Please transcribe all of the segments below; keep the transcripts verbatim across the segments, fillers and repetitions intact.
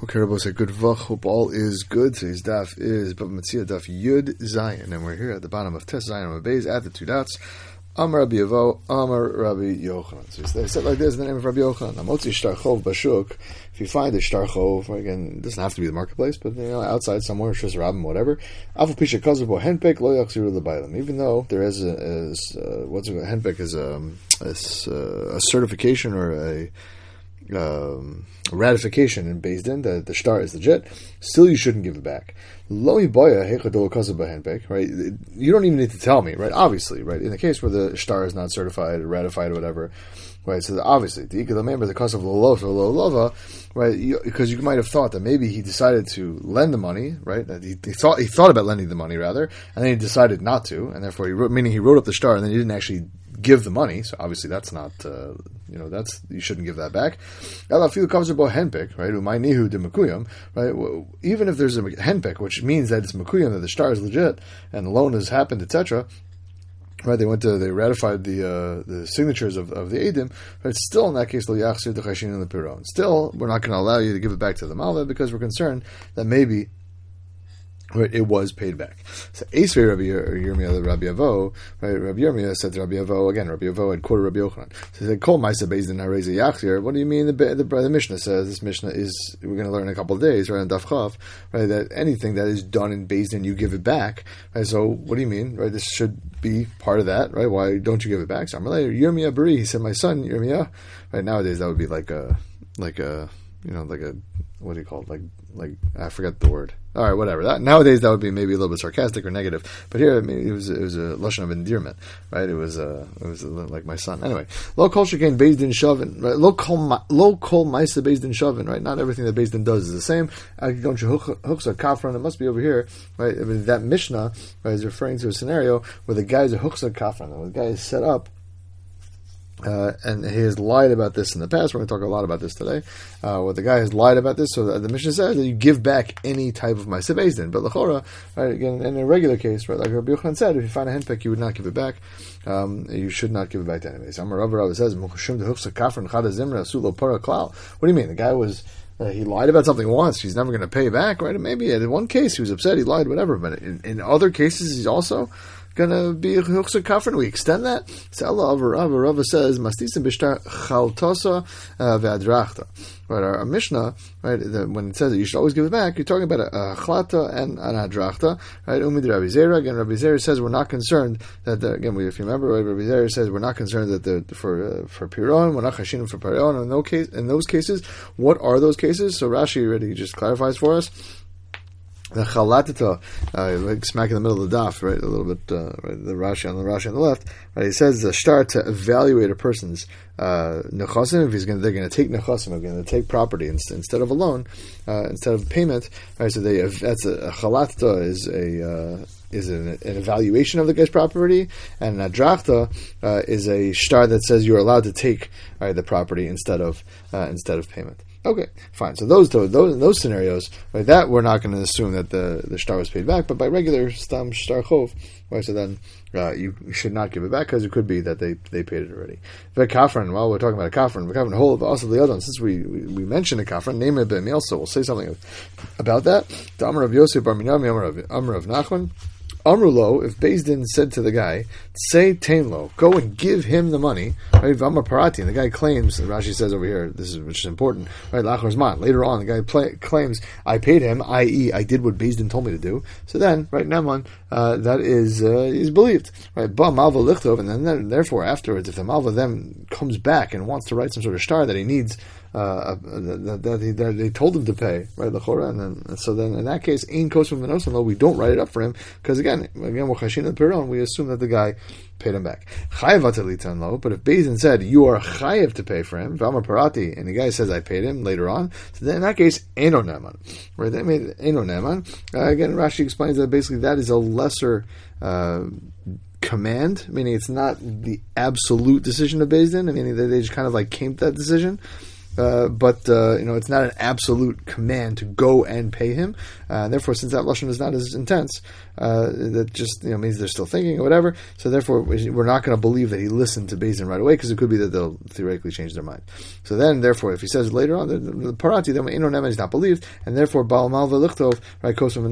Okay, Rabbi say good vach. Hope all is good. Today's daf is Bava Metzia daf Yud Zayin, and we're here at the bottom of Tes Zayin on Beis at the two dots. Amar Rabbi Yevo, Amar Rabbi Yochanan. So they said like this in the name of Rabbi Yochanan. Amotzi shtar chov bashuk. If you find a shtar chov, again, it doesn't have to be the marketplace, but you know, outside somewhere, shus rabbim, whatever. Afal pisha kazabo henpek lo yachziru lebaylam. Even though there is a, is, uh, what's it, henpek is a, a, a certification or a Um, ratification in Beis Din that the shtar is legit, still you shouldn't give it back. Lo boya hechadol kazaba henpek, right? You don't even need to tell me, right? Obviously, right? In the case where the shtar is not certified or ratified or whatever, right? So obviously, the remember the cost of lolof or lolova, right? You, because you might have thought that maybe he decided to lend the money, right? That he, he thought he thought about lending the money rather, and then he decided not to, and therefore he wrote, meaning he wrote up the shtar and then he didn't actually give the money. So obviously that's not, uh, you know, that's you shouldn't give that back. Right? Right? Even if there's a henpek, which means that it's mekuyam, that the shtar is legit and the loan has happened, et cetera. Right, they went to they ratified the uh, the signatures of, of the edim. But still, in that case, lo yachzir d'chashin and the piron. Still, we're not going to allow you to give it back to the malva because we're concerned that maybe right, it was paid back. So, Esvei Rabbi Yirmiyah, Rabbi Avo, right? Rabbi Yirmiyah said to Rabbi Avo again. Rabbi Avo had quoted Rabbi Yochanan. So he said, "Kol ma'aseh beis din harei ze yachzir." What do you mean? The, the, the Mishnah says this Mishnah is we're going to learn in a couple of days, right? On Daf Chav, right? That anything that is done in beis din, you give it back. Right? So what do you mean? Right? This should be part of that, right? Why don't you give it back? So I'm like, Yirmiyah Bari. He said, "My son Yirmiyah." Right nowadays, that would be like a like a you know like a what do you call it? Like like I forget the word. All right, whatever. That nowadays that would be maybe a little bit sarcastic or negative, but here I mean, it was it was a lashon of endearment, right? It was uh, it was like my son. Anyway, lo kol shekain beis din shavin, right? Lo kol lo kol ma'aseh beis din shavin, right? Not everything that beis din does is the same. Don't you hooks a kafran? It must be over here, right? I mean, that Mishnah right, is referring to a scenario where the guy is a hooks a kafran, where the guy is set up. Uh, and he has lied about this in the past. We're going to talk a lot about this today. Uh, where the guy has lied about this, so the Mishnah says that you give back any type of ma'aseh beis din. But l'chora, right, again, in a regular case, right, like Rabbi Yochanan said, if you find a henpek, you would not give it back. Um, you should not give it back to anyways. Amar Rav Rav says, what do you mean? The guy was Uh, he lied about something once, he's never going to pay back, right? And maybe in one case he was upset, he lied, whatever. But in, in other cases, he's also going to be a chuksa kafran. We extend that. So Allah Rava Rava says, "Mastisim b'shtar chaltosa v'adrachta." Right, our, our Mishnah, right, the, when it says that you should always give it back, you're talking about a, a chlata and an adrachta, right? Umid Rabbi Zera, again, Rabbi Zera says we're not concerned that the, again, if you remember, right, Rabbi Zera says we're not concerned that the for uh, for piron, we're not chashinim for piron. In those case, in those cases, what are those cases? So Rashi already just clarifies for us. The chalatita, uh, like smack in the middle of the daf, right? A little bit, uh, right, the Rashi on the Rashi on the left. Right? He says the shtar to evaluate a person's uh, nechasim. If he's going, they're going to take nechasim, they're going to take property instead, instead of a loan, uh, instead of payment. Right? So they that's a, a chalatita is a uh, is an, an evaluation of the guy's property, and an adrachta uh, is a shtar that says you're allowed to take right, the property instead of uh, instead of payment. Okay, fine. So those those those scenarios, right? That we're not going to assume that the, the shtar was paid back, but by regular stam shtar chov, right? So then uh, you should not give it back because it could be that they, they paid it already. But kafran, well, we're talking about a kafran. Kafran the whole also the other one. Since we, we, we mentioned a kafran, name it b'miel, so we'll say something about that. The Amar of Yosef Bar Minami, Amar of Nachman. Amrulo, if Beis Din said to the guy, say Tainlo, go and give him the money, right? Vama Parati, and the guy claims, Rashi says over here, this is which is important, right? Lachor's later on, the guy play, claims, I paid him, that is, I did what Beis Din told me to do. So then, right, Naman, uh, that is, uh, is believed, right? Ba Malva Lichtov, and then therefore afterwards, if the Malva then comes back and wants to write some sort of shtar that he needs, Uh, that, that, he, that they told him to pay, right? L'chora, and then so then in that case, ein kosum v'nosan lo, we don't write it up for him because again, again, we're chashin and piron, we assume that the guy paid him back. Chayav atelitan lo, but if Beis Din said you are chayav to pay for him, v'amar parati, and the guy says I paid him later on, so then in that case, eno neman, right? They made eno neman. Uh, again, Rashi explains that basically that is a lesser. Uh, command, meaning it's not the absolute decision of Beis Din. I mean, they, they just kind of like came to that decision. uh, but uh, you know it's not an absolute command to go and pay him. Uh, and therefore, since that lashon is not as intense, uh, that just you know means they're still thinking or whatever. So therefore, we're not going to believe that he listened to Beis Din right away, because it could be that they'll theoretically change their mind. So then, therefore, if he says later on the, the, the parati, then Eino Neman is not believed, and therefore Baal Malva Lichtov, right, Kosman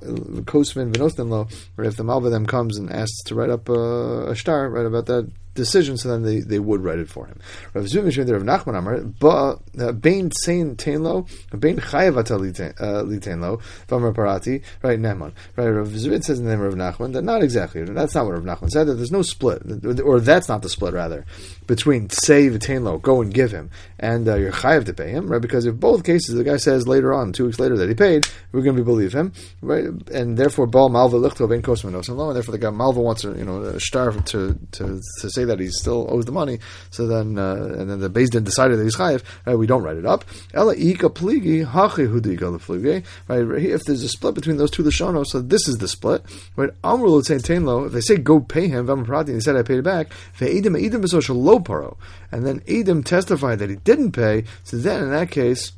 V'Nostin Lo, or if the Malva then comes and asks to write up uh, a shtar, right, about that decision, so then they, they would write it for him. Rav Zuvin there of Nachman Amar, but Bain Sein Tainlo, Bain Chayavata Litainlo, Vamar Parati, right, Neman. Right, Rav Zuvin says in the name of Rav Nachman that not exactly, that's not what Rav Nachman said, that there's no split, or that's not the split, rather, between say Vitainlo, go and give him, and uh, you're Chayav to pay him, right, because if both cases, the guy says later on, two weeks later, that he paid, we're going to believe him, right, and therefore, Baal Malva Lichto, Bain Kosman Nosan Lo, and therefore the guy Malva wants to, you know, a shtar to, to, to say that he still owes the money, so then uh, and then the Beis Din decided that he's chayiv. Right, we don't write it up. Ela ika pligi hachi hudika lepligi. Right, if there's a split between those two lashonos, so this is the split. Right, Amru l'tzein lo. If they say go pay him, v'amprati, and he said I paid it back. Ve'edim edim b'soshel lo paro, and then Edom testified that he didn't pay. So then in that case,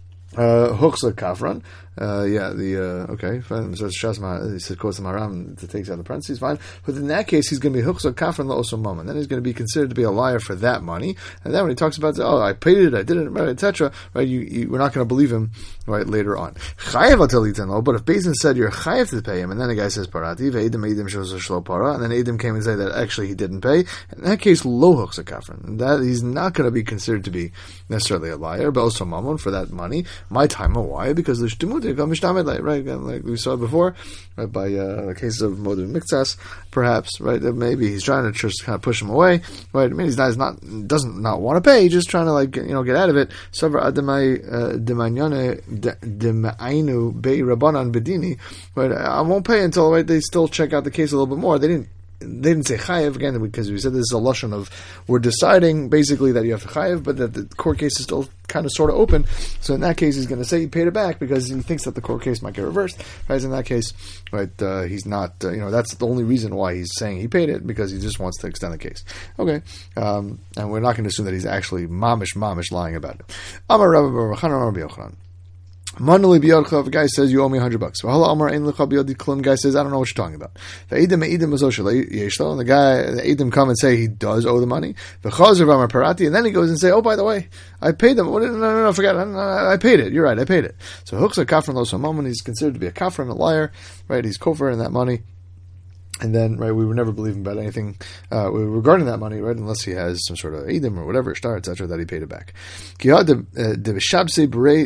Huchsa kafran. Uh, yeah, the uh, okay. Fine. So Shasma, he says, "Quotes the Maram to takes out the parentheses." Fine, but in that case, he's going to be huchsa kafran la'oso mama. Then he's going to be considered to be a liar for that money. And then when he talks about, oh, I paid it, I did it, et cetera. Right? You, you, we're not going to believe him, right? Later on, chayav atalitan. But if Beis Din said you're chayav to pay him, and then the guy says parati, ve'edim edim shows a shlo para, and then Edom came and said that actually he didn't pay. In that case, lo huchsa kafran. That he's not going to be considered to be necessarily a liar, but also mamon for that money. My time, why? Because the shtimutik mishtamed. Right, like we saw before, right, by uh, the case of Modun Miktsas, perhaps, right, that maybe he's trying to just kind of push him away, right, I mean, he's not, he's not, doesn't not want to pay, he's just trying to, like, you know, get out of it. Savar Adamai Demanyane Demainu Bei Rabbanan Bedini, right, I won't pay until, right, they still check out the case a little bit more. They didn't They didn't say chayev again because we said this is a lashon of we're deciding basically that you have to chayev, but that the court case is still kind of sort of open. So in that case, he's going to say he paid it back because he thinks that the court case might get reversed. Right? In that case, right, uh, he's not. Uh, you know, that's the only reason why he's saying he paid it, because he just wants to extend the case. Okay, um, and we're not going to assume that he's actually mamish mamish lying about it. Amar Rabbi Bar Yochanan, Rabbi Yochanan. Manuli biyadcha, if a guy says you owe me a hundred bucks. V'hala amar ein lecha biyadi klum. Guy says I don't know what you're talking about. Ve'edim edim azoshel yeshlo, and the guy the edim come and say he does owe the money. V'chazer v'amar parati, and then he goes and say, oh, by the way, I paid them. What, no, no, no, forget. I, I paid it. You're right, I paid it. So hooks a kafran lo samam, he's considered to be a kafran, a liar, right? He's kofar in that money. And then, right, we would never believe him about anything uh, regarding that money, right, unless he has some sort of edim or whatever, shtar, et cetera, that he paid it back. The Shabsi B'rei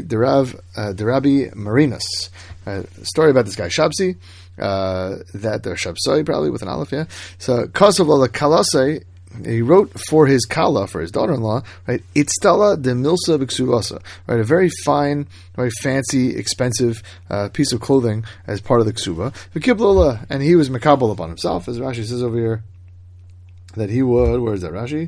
Derabi Marinas. Story about this guy, Shabsi, uh, that, or Shabsoi, probably, with an aleph, yeah. So, Kosovo la Kalasei, he wrote for his kala, for his daughter-in-law, right, Itztala de Milsa B'ksuvasa, right, a very fine, very fancy, expensive uh, piece of clothing as part of the ksuba. V'kiblola, and he was makabel upon himself, as Rashi says over here, that he would, where is that, Rashi?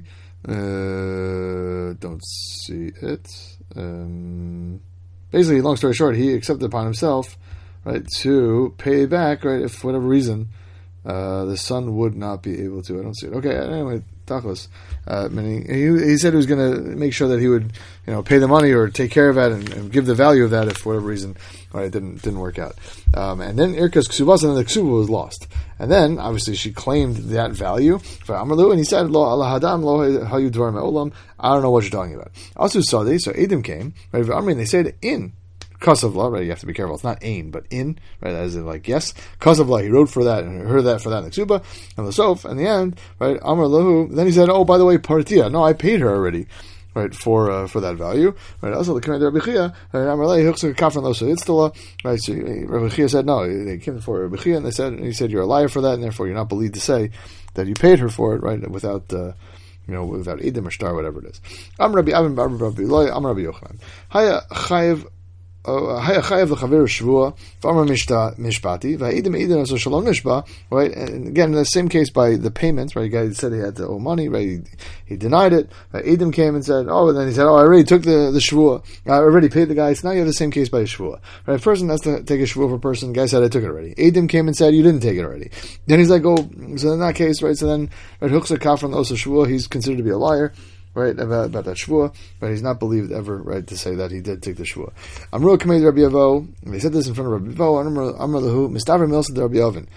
Uh, don't see it. Um, basically, long story short, he accepted upon himself, right, to pay back, right, if for whatever reason, uh, the son would not be able to. I don't see it. Okay, anyway, tachos. Uh, meaning he, he said he was going to make sure that he would, you know, pay the money or take care of that and, and give the value of that if for whatever reason, right, it didn't didn't work out. Um, and then Irkas Ksubas, and then the Ksuba was lost. And then obviously she claimed that value for Amrlu, and he said, "Lo Allah Hadam lo hayu dvar me'olam." I don't know what you're talking about. Also saw this, so Edom came, right? I mean, they said in Kasavla, right? You have to be careful. It's not ain, but in, right? As in, like, yes, Kasavla. He wrote for that and heard that for that in the Ksuba and the Sof. In the end, right? Amar lahu. Then he said, "Oh, by the way, Partia. No, I paid her already, right? For uh, for that value, right?" Also, the command of Rabbi Chia, Amar lahu hooks a kafran loso itztala, right? So Rabbi Chia said, "No, they came for Rabbi Chia, and they said, and he said, you're a liar for that, and therefore you're not believed to say that you paid her for it, right? Without." Uh, You know, without edim or star, whatever it is. Am Rabbi Avin Bar Rabbi Eloi, Am Rabbi Yochanan. Haya chayev, haya chayev lechaver shvua, v'amar mishpati, v'edim edim aso shalom nishba. Right, and again, in the same case by the payments, right? The guy said he had to owe money, right? He, he denied it. Right? Edim came and said, oh, and then he said, oh, I already took the the shvua. I already paid the guy. So now you have the same case by a shvua. Right? A person has to take a shvua for a person. The guy said, I took it already. Edim came and said, you didn't take it already. Then he's like, oh, so in that case, right? So then, right, hooks a kafran also shvua. He's considered to be a liar. right, about, about that shvua, but he's not believed ever, right, to say that he did take the shvua. Amru Kamei Rabbi Avo, they said this in front of Rabbi Avo, Amr Lahu, Mistaver Milsa de Rabbi Oven.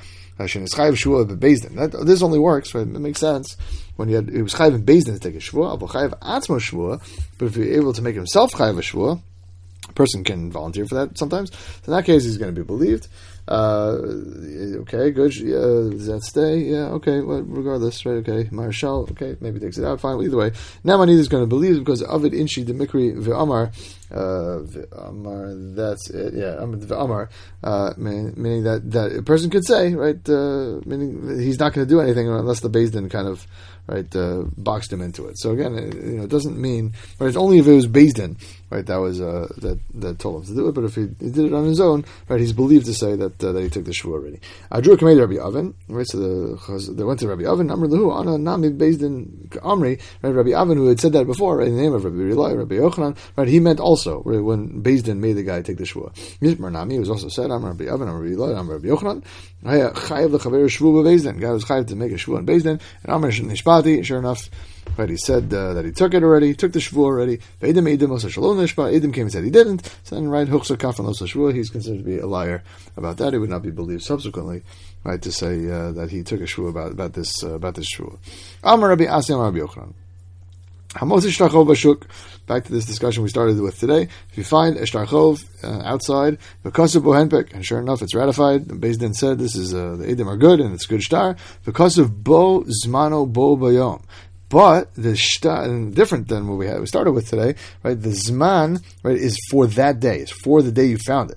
That, this only works, right? It makes sense when he had, he was chayiv in Beis Din to take a shvua, chayiv atzmo shvua, but if you're able to make himself chayiv a shvua, a person can volunteer for that sometimes. So in that case, he's going to be believed. Uh, okay, good. Uh, does that stay? Yeah, okay. Well, regardless, right? Okay, Marshal. Okay, maybe takes it out. Fine. Well, either way, Naaman is going to believe because Avid Inshi the Mikri ve'amar. Uh, ve'amar. That's it. Yeah, ve'amar. Uh, meaning that that a person could say, right? Uh, meaning he's not going to do anything unless the Beis Din kind of right uh, boxed him into it. So again, it, you know, it doesn't mean. Right, it's only if it was Beis Din, right? That was uh, that that told him to do it. But if he, he did it on his own, right? He's believed to say that. Uh, that he took the shvua already. I drew a command to Rabbi Oven, right? So the, they went to Rabbi Oven, Amr Lahu, Ana Nami Beis Din Amri, right? Rabbi Oven, who had said that before, right? In the name of Rabbi Rilai, Rabbi Yochanan, right? He meant also, right? When Beis Din made the guy take the shvua. Yismar Nami was also said, Amr Rabbi Oven, Amr Rabbi Rilai, Amr Rabbi Yochanan, Chayav l'chaver shvua Beis Din. Guy was chayav to make a shvua in Beis Din, and Amr Nishpati, sure enough, right, he said uh, that he took it already, took the shvua already. Edim Edim also shalom nishpa. Edim came and said he didn't. So then, right, huchsa kafan also shvua. He's considered to be a liar about that. He would not be believed subsequently, right, to say uh, that he took a shvua about about this uh, about this shvua. Amar Rabbi Asi Amar Rabbi Yochanan. Hamos ishtarchov bashuk. Back to this discussion we started with today. If you find ishtarchov uh, outside, because of bohenpek, and sure enough, it's ratified. The Beis Din said this is uh, the edim are good and it's good shtar because of bo zmano bo bayom. But the shtar, different than what we had, we started with today, right? The zman, right, is for that day. It's for the day you found it.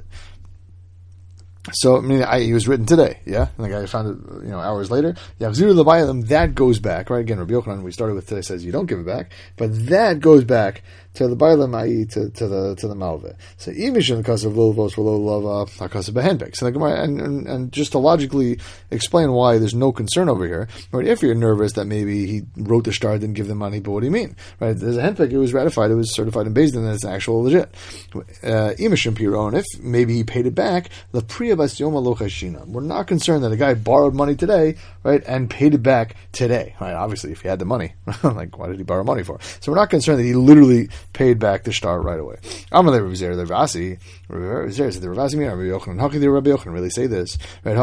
So, I mean, I, it was written today, yeah? And the guy found it, you know, hours later. Yachziru l'bayim, that goes back, right? Again, Rabbi Yochanan, we started with today, says you don't give it back. But that goes back to the bayim, that is, to, to the to the malveh. So, even because of lilvos for low lava, because of behenpek. So, and, and, and just to logically explain why there's no concern over here, right? If you're nervous that maybe he wrote the shtar, didn't give the money, but what do you mean? Right? There's a henpek, it was ratified, it was certified in Beis Din, and it's actual legit. Uh, Imishim piron, if maybe he paid it back, the priya bas yoma lo chashina. We're not concerned that a guy borrowed money today, right, and paid it back today. Right? Obviously, if he had the money, like, why did he borrow money for? So we're not concerned that he literally paid back the shtar right away. Amalei Rav Zer, the Ravasi, Rav Zer said, the Ravasi mean Rabbi Yochanan. How can the Rabbi Yochanan really say this? Right?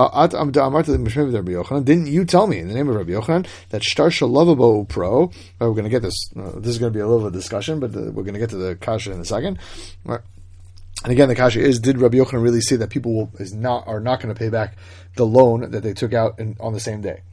Didn't you tell me in the name of Rabbi Yochanan that shtar shalavabo pro? Right, we're going to get this. Uh, this is going to be a little bit of a discussion, but the, we're going to get to the kasha in a second. Right. And again, the kasha is: did Rabbi Yochanan really say that people will, is not are not going to pay back the loan that they took out in, on the same day?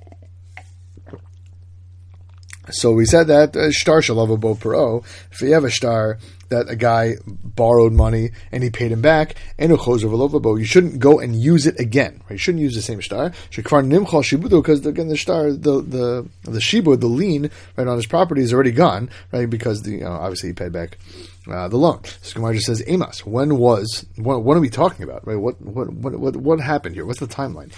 So we said that shtar shalavabo pro. If you have a shtar that a guy borrowed money and he paid him back, you shouldn't go and use it again. Right? You shouldn't use the same shtar. Because again, the shtar, the the the shibud, the lien, right, on his property is already gone, right? Because the, you know, obviously he paid back uh, the loan. So Gemara just says, Amos, when was what, what are we talking about? Right? What what what what what happened here? What's the timeline?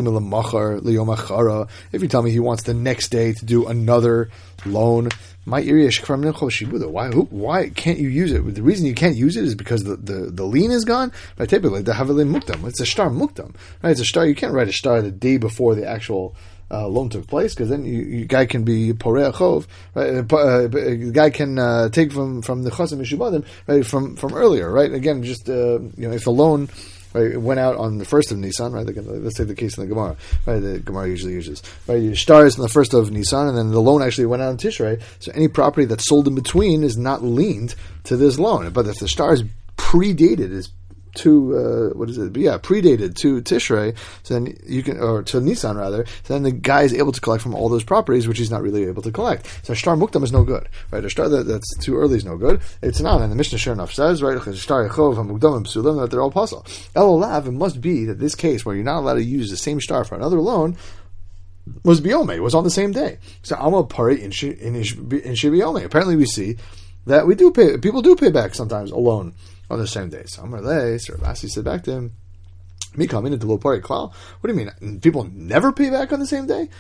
If you tell me he wants the next day to do another loan, my area why why can't you use it? The reason you can't use it is because the, the, the lien is gone. Right? Typically, the havelim muktam. It's a shtar muktam. Right? It's a shtar. You can't write a shtar the day before the actual uh, loan took place, because then you, you guy can be porei chov. Right? Uh, the guy can uh, take from from the chasam mishubadim, right, from from earlier. Right? Again, just uh, you know, if the loan, right, it went out on the first of Nisan, right? Let's take the case in the Gemara, right? The Gemara usually uses, right? Your shtar is on the first of Nisan, and then the loan actually went out in Tishrei. So any property that's sold in between is not liened to this loan. But if the shtar is predated, is to uh, what is it? But yeah, predated to Tishrei, so then you can, or to Nisan rather. So then the guy is able to collect from all those properties, which he's not really able to collect. So shtar muktam is no good, right? A shtar that, that's too early is no good. It's not, and the Mishnah sure enough says, right, shtar yechov hamukdam and psulim, that they're all possible. Elolav, it must be that this case where you're not allowed to use the same shtar for another loan was biome, was on the same day. So Alma pari in shibiyome. Apparently, we see that we do pay. People do pay back sometimes a loan on the same day. So Amar Lei, so Ravasi said back to him, Me coming into low party klal. What do you mean? People never pay back on the same day?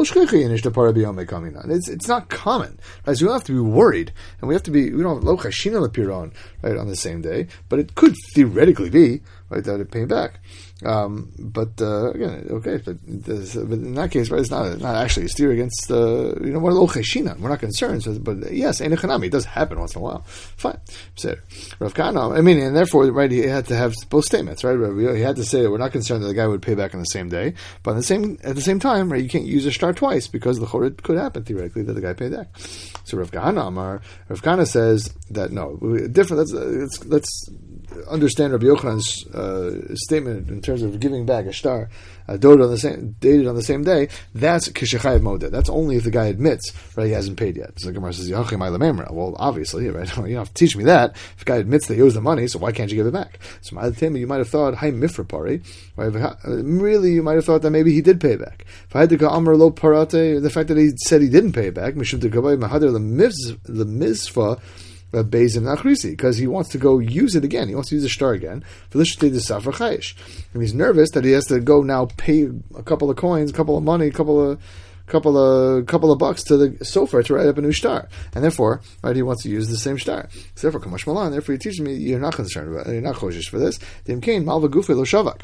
It's it's not common, right? So we don't have to be worried, and we have to be. We don't have lo chashina lepiron right on the same day, but it could theoretically be right that it paid back. Um, but uh, again, okay, but, but in that case, right, it's not not actually a steer against uh, you know what lo chashina. We're not concerned, so, but yes, ein chanami, it does happen once in a while. Fine, Rav Kana. I mean, and therefore, right, he had to have both statements, right? He had to say that we're not concerned that the guy would pay back on the same day, but at the same at the same time, right, you can't use a star twice because the chorah could happen theoretically that the guy paid back. So Rav Kana Amar, Rav Kana says that no, different. Let's let's, let's understand Rabbi Yochanan's uh, statement in terms of giving back a star uh, dated on the same dated on the same day. That's kishechayev modeh. That's only if the guy admits right he hasn't paid yet. So the Gemara says well, obviously, right? You don't have to teach me that. If the guy admits that he owes the money, so why can't you give it back? So you might have thought hay mifra right? Really, you might have thought that maybe he did pay back. If I had to go amar lo parate, the fact that he said he didn't pay it back, mishum to kavay mahader the mizvah. Because he wants to go use it again. He wants to use the star again. For this the Safra Chayish. And he's nervous that he has to go now pay a couple of coins, a couple of money, a couple of couple of couple of bucks to the sofer to write up a new star. And therefore, right, he wants to use the same star. So therefore, Kamash Malan, therefore he teaches me you're not concerned about it, you're not choshish for this. Dimkain Malva Gufi Lo Shavak.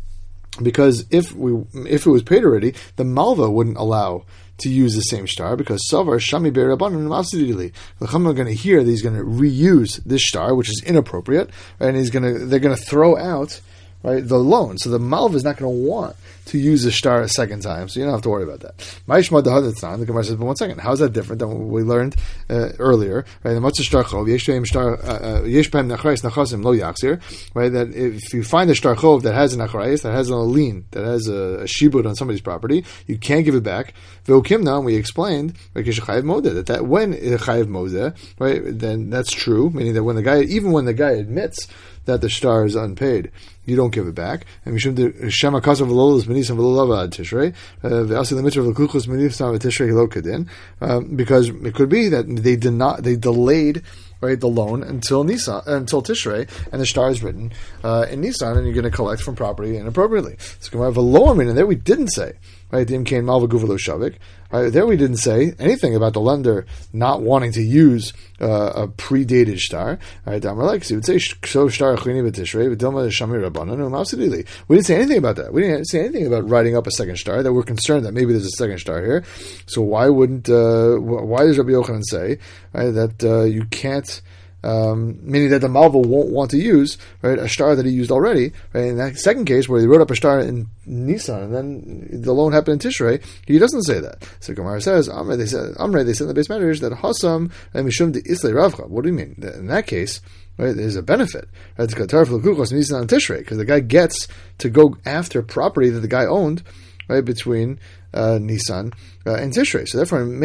Because if we if it was paid already, the Malva wouldn't allow to use the same star because Savar Shami Be'Rabbanan Mafsidili. The Chacham are going to hear that he's going to reuse this star, which is inappropriate, right? And he's going to they're going to throw out right the loan. So the Malva is not going to want to use the star a second time, so you don't have to worry about that. Ma'ishma dehadatzan. The Gemara says, but one second, how is that different than what we learned uh, earlier? Right, the matzah shtar chov yesh behem shtar yesh behem nachrais nachasim lo yachzir. Right, that if you find a shtar chov that has an nachrais, that has a lien, that has a, a shibud on somebody's property, you can't give it back. Ve'ukimna, and we explained right, chayav modeh that that when chayav modeh, right, then that's true, meaning that when the guy, even when the guy admits that the star is unpaid, you don't give it back. And mishum shema kasav v'lolos b'nisan v'lolava ad tishrei v'asi l'mitra v'kluchos b'nisan v'tishrei lo kedin, because it could be that they did not, they delayed right the loan until Nisan, until Tishrei, and the star is written uh, in Nisan, and you're going to collect from property inappropriately. So we have a lower meaning there. We didn't say right the imkain malva guvelo shavik. Right, there we didn't say anything about the lender not wanting to use uh, a predated star. Right, like so would say so star achrini b'tishrei v'dilma shamir rabbanan u'mavsidili. We didn't say anything about that. We didn't say anything about writing up a second star. That we're concerned that maybe there's a second star here. So why wouldn't uh, why does Rabbi Yochanan say right, that uh, you can't? Um, meaning that the Malva won't want to use right a star that he used already. Right? In that second case, where he wrote up a star in Nisan and then the loan happened in Tishrei, he doesn't say that. So Gemara says, Amre, they said, Amre, they said in the base matters that Hasam and Mishum de Islay Ravcha. What do you mean? In that case, right, there's a benefit. Right? It's Qatar for Lukukos Nisan and Tishrei because the guy gets to go after property that the guy owned. Right, between uh, Nisan uh, and Tishrei, so therefore, in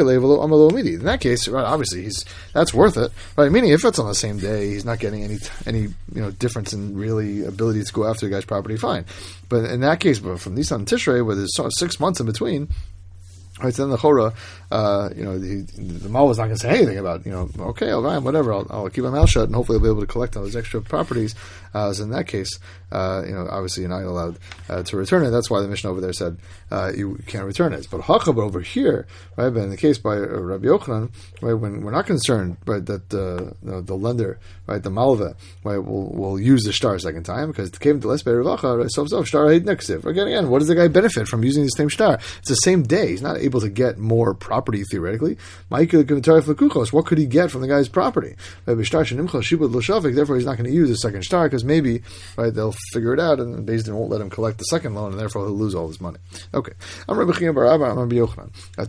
that case, right, obviously, he's that's worth it. Right, meaning if it's on the same day, he's not getting any any you know difference in really ability to go after the guy's property. Fine, but in that case, but from Nisan to Tishrei, where there's sort of six months in between. Right, so then the Chora, uh, you know, the, the Mal was not going to say anything about, you know, okay, all right, whatever, I'll, I'll keep my mouth shut, and hopefully I'll be able to collect all those extra properties. Uh, so in that case, uh, you know, obviously you're not allowed uh, to return it. That's why the Mishnah over there said uh, you can't return it. But Hachab over here, right, but in the case by uh, Rabbi Yochanan, right, when we're not concerned, right, that uh, the, the lender, right, the Malva, right, will will use the star a second time because it came to less better Ravacha, so so star hate nexiv. Again, again, what does the guy benefit from using the same star? It's the same day. He's not able to get more property theoretically. What could he get from the guy's property? Therefore, he's not going to use a second star because maybe right they'll figure it out and Beis Din won't let him collect the second loan and therefore he'll lose all his money. Okay. I'm Rabbi Chia bar Abba. I'm Rabbi Yochanan.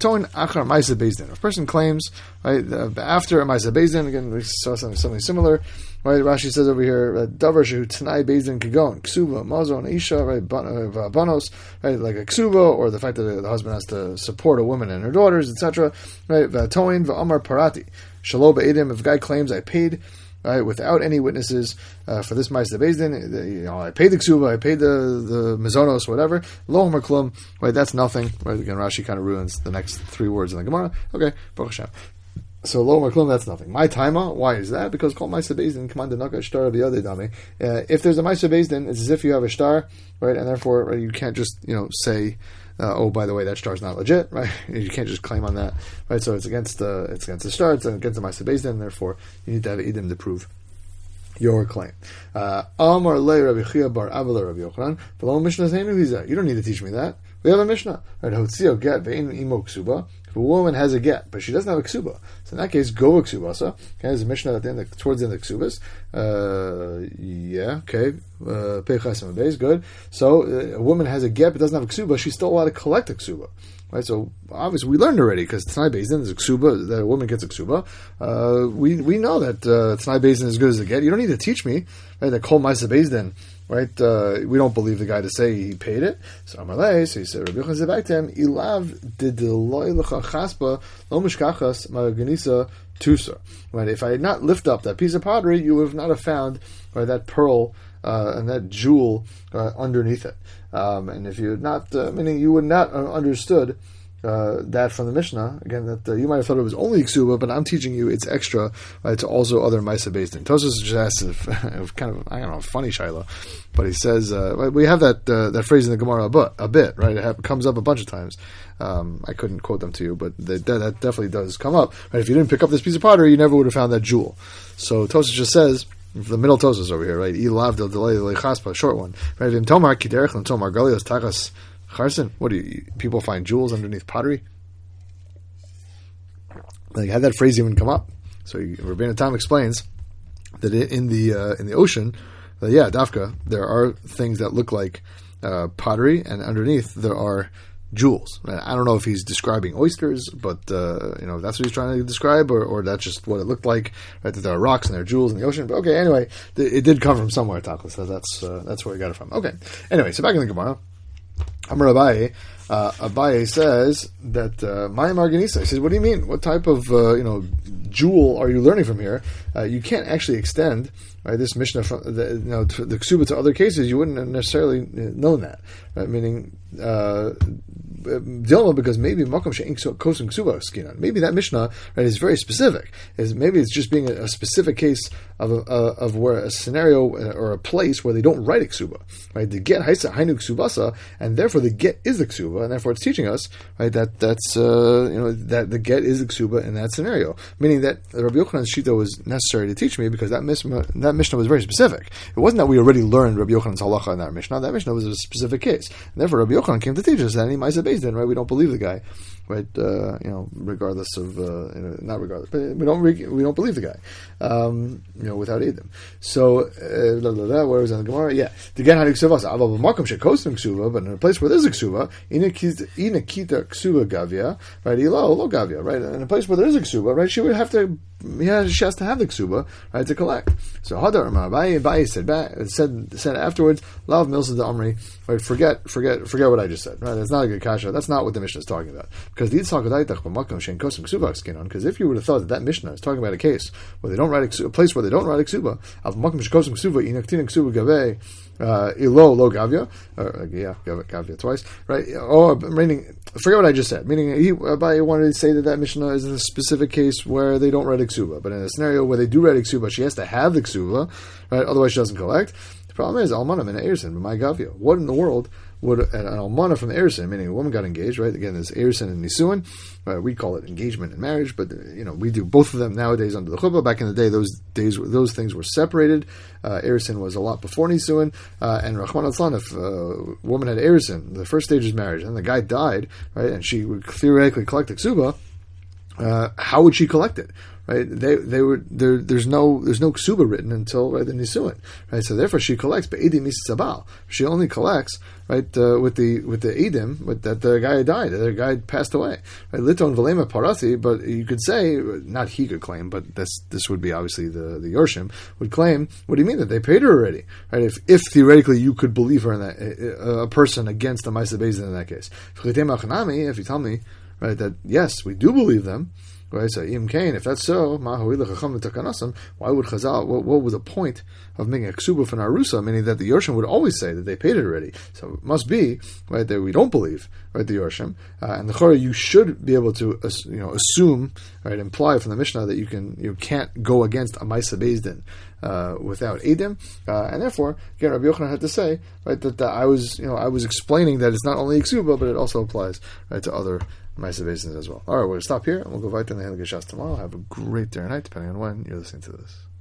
A person claims right after a Ma'aseh Beis Din, again we saw something, something similar. Right, Rashi says over here, Davar shehu Tanai Beis Din Kagon, Ksuva, Mazon, Isha, right, Banos, right, like a Ksuva, or the fact that the husband has to support a woman and her daughters, et cetera. Right, Vatoin, Va'amar Parati, Shalom Be'edim, if a guy claims I paid, right, without any witnesses uh, for this Ma'aseh Beis Din, you know, I paid the Ksuva, I paid the, the Mizonos, whatever, Lo Homer Klum, right, that's nothing. Right, again, Rashi kind of ruins the next three words in the Gemara. Okay, Baruch Hashem. So lo maklum, that's nothing. My taima, why is that? Because called ma'aser beis din command naka shtar b'yadei dami. If there's a ma'aser beis din, it's as if you have a shtar, right? And therefore, right, you can't just you know say, uh, oh, by the way, that shtar is not legit, right? You can't just claim on that, right? So it's against the uh, it's against the shtar, it's against the ma'aser beis din. Therefore, you need to have idim to prove your claim. Amar le Rabbi Chia bar Avila Rabbi Yochanan. V'lo Mishnah Zeinu Hiza. You don't need to teach me that. We have a Mishnah. Right? Hotzio get ve'in imo ksuba. If a woman has a get, but she doesn't have a ksuba, so in that case, go a ksubasa. Okay, there's a Mishnah at the end, of, towards the end of the ksubas. Uh, yeah, okay. Peichasim uh, base, good. So uh, a woman has a get, but doesn't have a ksuba. She's still allowed to collect a ksuba. Right, so obviously we learned already because Tanai Beis Din is a ksuba, that a woman gets a ksuba. Uh, we we know that uh, Tanai Beis Din is as good as a get. You don't need to teach me, right? That Kol Ma'aser Beis Din, right? Uh, we don't believe the guy to say he paid it. So Amalei, so he said, Rabbi Yochanan said back to him, Ilav dideloi lecha chaspa lo mishkachas ma'aganisa tusa. Right? If I had not lifted up that piece of pottery, you would have not have found right, that pearl uh, and that jewel uh, underneath it. Um, and if you had not, uh, meaning you would not have understood uh, that from the Mishnah, again, that uh, you might have thought it was only ksuba, but I'm teaching you it's extra right, to also other ma'aser beis din. Tosfos just asks if, kind of, I don't know, funny shaila, but he says, uh, we have that uh, that phrase in the Gemara a bit, a bit right? It have, comes up a bunch of times. Um, I couldn't quote them to you, but that, that definitely does come up. Right? If you didn't pick up this piece of pottery, you never would have found that jewel. So Tosfos just says, the middle Tosfos over here, right? Ilav del delay lechaspa, short one. Right? Vim tomar kiderech and tomar galios takas charson. What do you? People find jewels underneath pottery. Like, had that phrase even come up? So Rabbeinu Tam explains that in the uh, in the ocean, that yeah, dafka, there are things that look like uh, pottery, and underneath there are jewels. I don't know if he's describing oysters, but uh, you know that's what he's trying to describe, or, or that's just what it looked like. Right, that there are rocks and there are jewels in the ocean. But okay, anyway, th- it did come from somewhere. Tachlis, so that's uh, that's where he got it from. Okay, anyway, so back in the Gemara, Amar Abaye, uh, Abaye says that my uh, Marganisa. He says, "What do you mean? What type of uh, you know jewel are you learning from here? Uh, you can't actually extend." Right, this Mishnah from the, you know to the ksuba to other cases, you wouldn't have necessarily known that. Right? Meaning, uh, Dilma, because maybe makom she'ink kosim ksuba skinan. Maybe that Mishnah right is very specific. Is maybe it's just being a, a specific case of a, uh, of where a scenario or a place where they don't write a ksuba. Right, the get haisa hainu ksubasa, and therefore the get is the ksuba, and therefore it's teaching us right that that's uh, you know that the get is the ksuba in that scenario. Meaning that Rabbi Yochanan's shita was necessary to teach me because that Mishnah that Mishnah was very specific. It wasn't that we already learned Rabbi Yochanan's halacha in that Mishnah. That Mishnah was a specific case. And therefore, Rabbi Yochanan came to teach us that any ma'aser beis din, right? We don't believe the guy, right? Uh, you know, regardless of, uh, you know, not regardless, but we don't re- we don't believe the guy, um, you know, without edim. So, uh, blah, blah, blah, where was it in the Gemara? Yeah, to get hanik ksuvas, aval b'makom shekosim ksuva, but in a place where there's a ksuva, inakita ksuva gavia, right? Ilo lo gavia, right? In a place where there is a ksuva, right? She would have to. Yeah, she has to have the ksuba, right, to collect. So Hadar Abaye Abaye said back said said afterwards, Lav Milsa the Amri, right, forget forget forget what I just said. Right? That's not a good kasha. That's not what the Mishnah is talking about. Because the because if you would have thought that that Mishnah is talking about a case where they don't write a, ksuba, a place where they don't write a ksuba, of makom shekosim ksuba, inaktin ksuba gaveh, uh, ilo lo gavia, uh, yeah, gavia twice, right? Or meaning, forget what I just said. Meaning, he Abaye wanted to say that that Mishnah is in a specific case where they don't write a ksuba, but in a scenario where they do write a ksuba, she has to have the ksuba, right? Otherwise, she doesn't collect. The problem is almana min ersin b'may gavia. What in the world would an almana from ersin, meaning a woman got engaged, right? Again, there's ersin and nisuin. Right? We call it engagement and marriage, but you know we do both of them nowadays under the chuppah. Back in the day, those days, those things were separated. Uh, ersin was a lot before nisuin, uh, and Rahman al-Tlan, if a woman had ersin, the first stage is marriage, and the guy died, right? And she would theoretically collect the ksuba. Uh, how would she collect it? Right? They they were there. There's no there's no ksuba written until right the nisuin. Right? So therefore she collects. But edim isabal. She only collects right uh, with the with the edim with that the guy died. The guy passed away. Right? Liton velema parati. But you could say not he could claim, but this this would be obviously the the Yorshim would claim. What do you mean that they paid her already? Right? If if theoretically you could believe her in that a, a person against the ma'aser beis din in that case. If you tell me right that yes we do believe them. Right, so Im Kain, if that's so, why would Chazal? What, what was the point of making a ksuba for an arusa, meaning that the Yorshim would always say that they paid it already. So it must be, right, that we don't believe, right, the Yorshim. Uh, and the Chora, you should be able to, uh, you know, assume, right, imply from the Mishnah that you can, you can't go against a Maisa Beis Din uh, without Edim. Uh, and therefore, again, Rabbi Yochanan had to say, right, that, that I was, you know, I was explaining that it's not only ksuba, but it also applies, right, to other Maisa Beis Dins as well. All right, we'll stop here, and we'll go right to the Hilchos Shas tomorrow. Have a great day or night, depending on when you're listening to this.